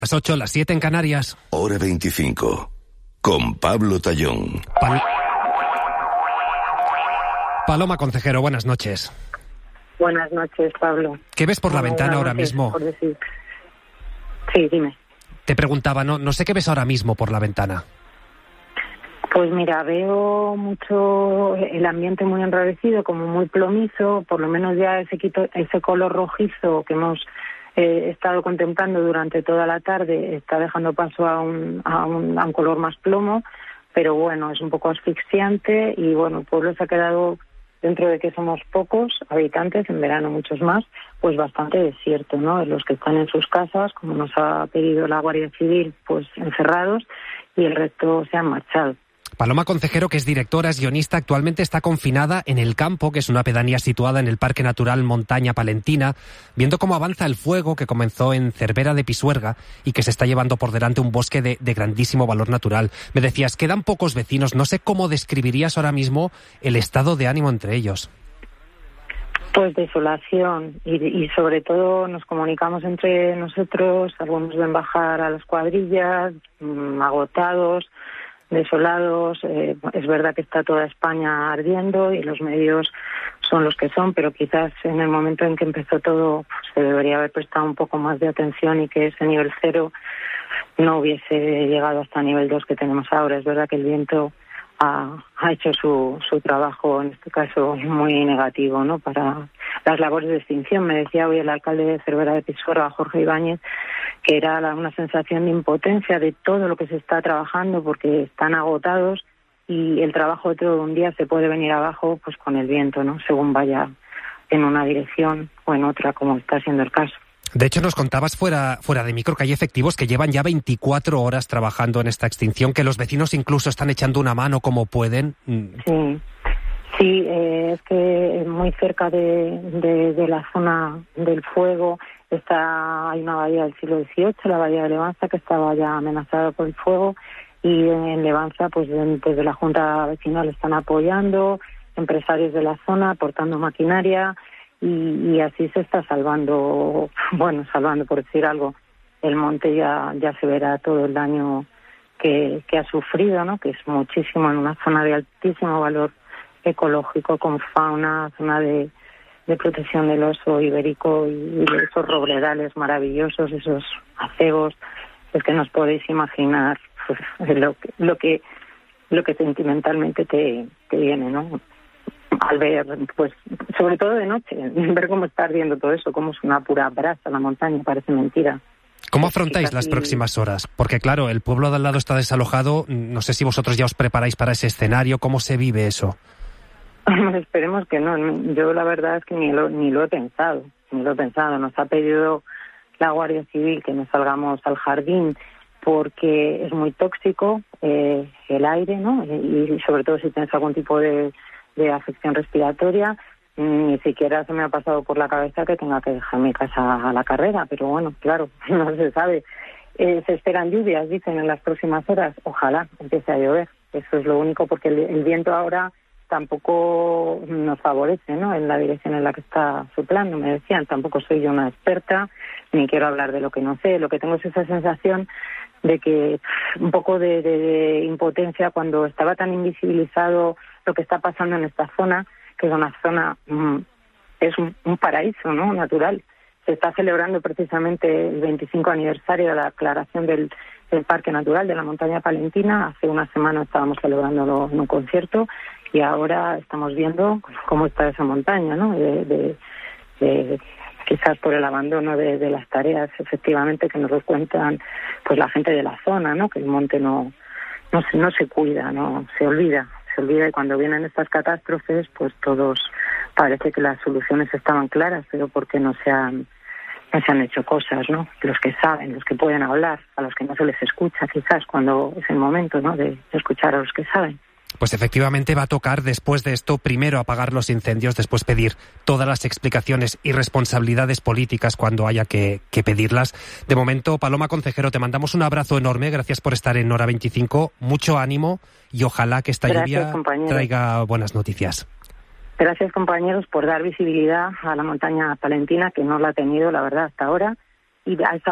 Las 8, las 7 en Canarias. Hora 25. Con Pablo Tallón. Paloma Concejero, buenas noches. Buenas noches, Pablo. ¿Qué ves por la ventana ahora mismo? Sí, dime. Te preguntaba, no sé qué ves ahora mismo por la ventana. Pues mira, veo mucho el ambiente muy enrarecido, como muy plomizo, por lo menos ya ese color rojizo que hemos estado contemplando durante toda la tarde está dejando paso a un color más plomo, pero bueno, es un poco asfixiante y bueno, el pueblo se ha quedado, dentro de que somos pocos habitantes, en verano muchos más, pues bastante desierto, ¿no? Los que están en sus casas, como nos ha pedido la Guardia Civil, pues encerrados, y el resto se han marchado. Paloma Concejero, que es directora, es guionista, actualmente está confinada en El Campo, que es una pedanía situada en el Parque Natural Montaña Palentina, viendo cómo avanza el fuego que comenzó en Cervera de Pisuerga y que se está llevando por delante un bosque de grandísimo valor natural. Me decías, quedan pocos vecinos, no sé cómo describirías ahora mismo el estado de ánimo entre ellos. Pues desolación y sobre todo nos comunicamos entre nosotros, algunos ven bajar a las cuadrillas, agotados, desolados. Es verdad que está toda España ardiendo y los medios son los que son, pero quizás en el momento en que empezó todo pues, se debería haber prestado un poco más de atención y que ese nivel 0 no hubiese llegado hasta nivel 2 que tenemos ahora. Es verdad que el viento ha hecho su trabajo, en este caso muy negativo, ¿no? Para las labores de extinción. Me decía hoy el alcalde de Cervera de Pisuerga, Jorge Ibáñez, que era una sensación de impotencia de todo lo que se está trabajando porque están agotados y el trabajo de todo un día se puede venir abajo pues con el viento, ¿no? Según vaya en una dirección o en otra, como está siendo el caso. De hecho, nos contabas fuera de micro que hay efectivos que llevan ya 24 horas trabajando en esta extinción, que los vecinos incluso están echando una mano como pueden. Sí, es que muy cerca de la zona del fuego hay una bahía del siglo XVIII, la bahía de Levanza, que estaba ya amenazada por el fuego, y en Levanza, pues desde la Junta Vecinal están apoyando, empresarios de la zona aportando maquinaria, y así se está salvando por decir algo. El monte ya se verá todo el daño que ha sufrido, ¿no? Que es muchísimo en una zona de altísimo valor ecológico, con fauna, zona de protección del oso ibérico y esos robledales maravillosos, esos acebos, es que nos podéis imaginar pues, lo que sentimentalmente te viene, ¿no? Al ver, pues, sobre todo de noche, ver cómo está ardiendo todo eso, cómo es una pura brasa la montaña, parece mentira. ¿Cómo afrontáis las próximas horas? Porque claro, el pueblo de al lado está desalojado, no sé si vosotros ya os preparáis para ese escenario, ¿cómo se vive eso? Esperemos que no. Yo la verdad es que ni lo he pensado. Nos ha pedido la Guardia Civil que no salgamos al jardín porque es muy tóxico el aire, ¿no? Y sobre todo si tienes algún tipo de afección respiratoria. Ni siquiera se me ha pasado por la cabeza que tenga que dejar mi casa a la carrera, pero bueno, claro, no se sabe. Se esperan lluvias, dicen, en las próximas horas. Ojalá empiece a llover. Eso es lo único, porque el viento ahora tampoco nos favorece, ¿no? En la dirección en la que está soplando. Me decían, tampoco soy yo una experta, ni quiero hablar de lo que no sé. Lo que tengo es esa sensación de que un poco de impotencia cuando estaba tan invisibilizado lo que está pasando en esta zona, que es una zona, es un paraíso, ¿no? Natural. Se está celebrando precisamente el 25 aniversario de la declaración del Parque Natural de la Montaña Palentina. Hace una semana estábamos celebrándolo en un concierto y ahora estamos viendo cómo está esa montaña, ¿no? Quizás por el abandono de las tareas, efectivamente, que nos lo cuentan pues la gente de la zona, ¿no? Que el monte no se cuida, no se olvida, y cuando vienen estas catástrofes, pues todos parece que las soluciones estaban claras, pero porque no se han hecho cosas, ¿no? Los que saben, los que pueden hablar, a los que no se les escucha, quizás cuando es el momento, ¿no? De escuchar a los que saben. Pues efectivamente va a tocar después de esto primero apagar los incendios, después pedir todas las explicaciones y responsabilidades políticas cuando haya que pedirlas. De momento, Paloma Concejero, te mandamos un abrazo enorme, gracias por estar en Hora 25, mucho ánimo y ojalá que esta lluvia traiga buenas noticias. Gracias, compañeros, por dar visibilidad a la montaña palentina, que no la ha tenido, la verdad, hasta ahora, y a esa